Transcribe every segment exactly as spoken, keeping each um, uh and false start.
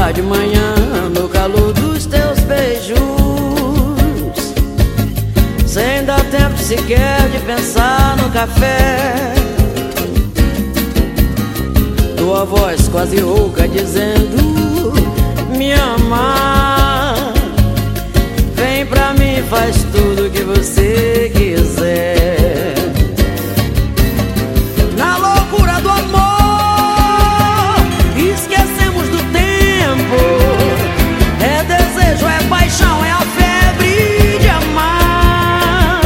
Acordar de manhã no calor dos teus beijos, sem dar tempo sequer de pensar no café. Tua voz quase rouca dizendo me ama. Vem pra mim, faz tudo que você quiser. Na loucura do amor, esquecemos do tempo. É desejo, é paixão, é a febre de amar.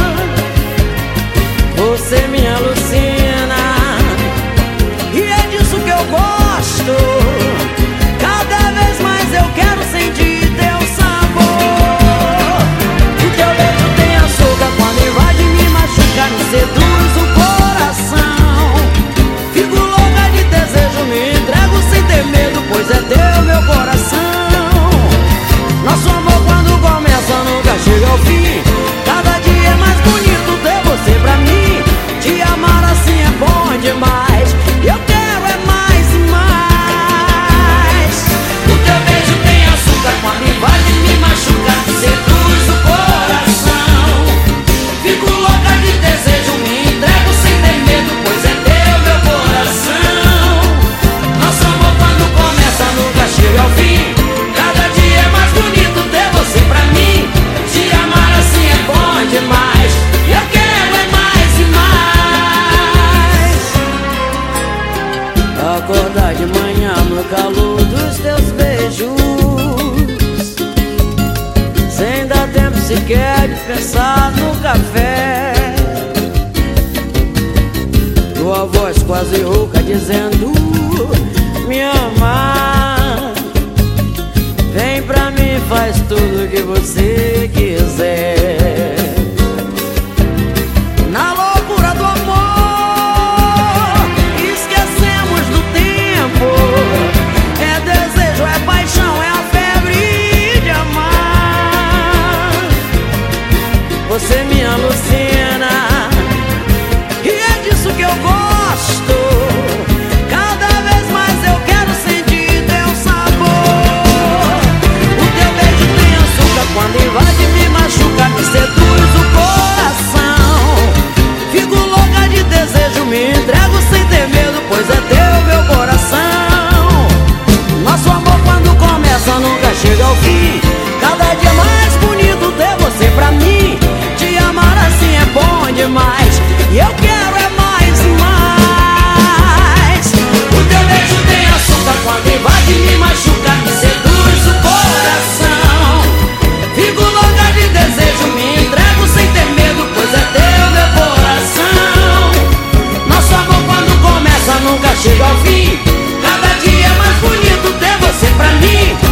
Você me alucina e é disso que eu gosto. Cada vez mais eu quero sentir teu sabor. O teu beijo tem açúcar, quando invade me machuca, me seduz o coração. Fico louca de desejo, me entrego sem ter medo, pois é teu meu coração. Nosso amor quando começa nunca chega ao fim. Cada dia é mais bonito ter você pra mim. Te amar assim é bom demais. Eu quero é mais e mais. O teu beijo tem açúcar, quando invade me machuca, me seduz o coração. Fico louca de desejo, me entrego sem ter medo, pois é teu meu coração. Nosso amor quando começa nunca chega ao fim. Cada dia é mais bonito ter você pra mim. Te amar assim é bom demais. Eu quero é mais e mais. Acordar de manhã no calor dos teus beijos, sem dar tempo sequer de pensar no café. Tua voz quase rouca dizendo me ama. Vem pra mim, faz tudo que você quiser. Na loucura do amor, esquecemos do tempo. É desejo, é paixão, é a febre de amar. Você me alucina e é disso que eu gosto. Cada vez mais eu quero sentir teu sabor. O teu beijo tem açúcar, quando invade me machuca, me seduz o coração. Fico louca de desejo, me entrego sem ter medo, pois é teu meu coração. Nosso amor quando começa nunca chega ao fim. Cada dia mais bonito ter você pra mim. Te amar assim é bom demais. E eu quero é mais e mais. O teu beijo tem açúcar, quando invade me machuca, me seduz o coração. Fico louca de desejo, me entrego sem ter medo, pois é teu meu coração. Nosso amor quando começa nunca chega ao fim. Cada dia é mais bonito ter você pra mim.